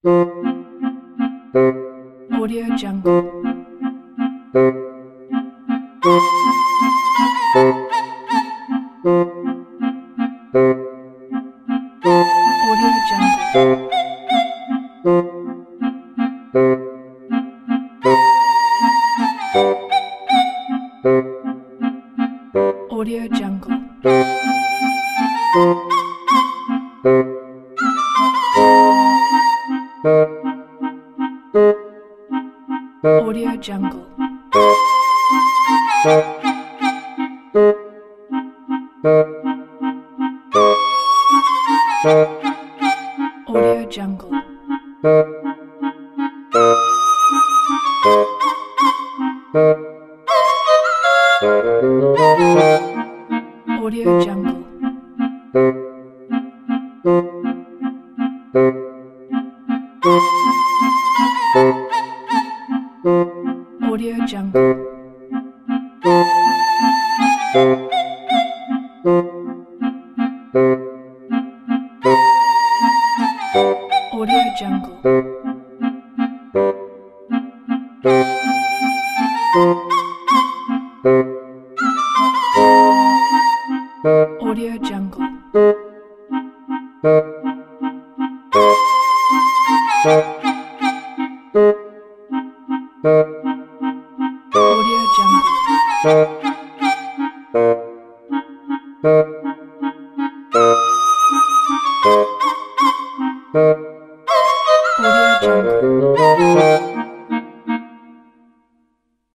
Audio Jungle. Audio Jungle. Audio Jungle. Audio Jungle. Audio Jungle. Audio Jungle. Audio Jungle. Audio Jungle. Audio Jungle. Audio Jungle.